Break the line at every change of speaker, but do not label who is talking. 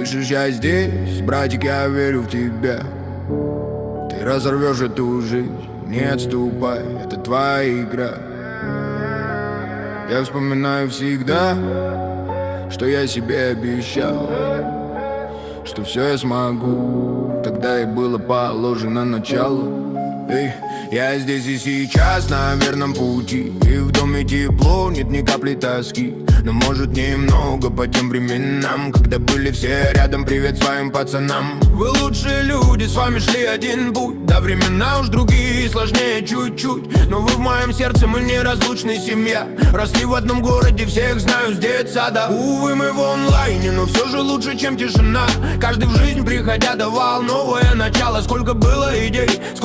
Слышишь, я здесь, братик, я верю в тебя. Ты разорвешь эту жизнь, не отступай, это твоя игра. Я вспоминаю всегда, что я себе обещал, что все я смогу, тогда и было положено начало. Эй, я здесь и сейчас на верном пути, и в доме тепло, нет ни капли тоски. Но может немного по тем временам, когда были все рядом, привет своим пацанам. Вы лучшие люди, с вами шли один путь. Да, времена уж другие, сложнее чуть-чуть, но вы в моем сердце, мы неразлучная семья. Росли в одном городе, всех знаю с детсада. Увы, мы в онлайне, но все же лучше, чем тишина. Каждый в жизнь приходя давал новое начало. Сколько было идей,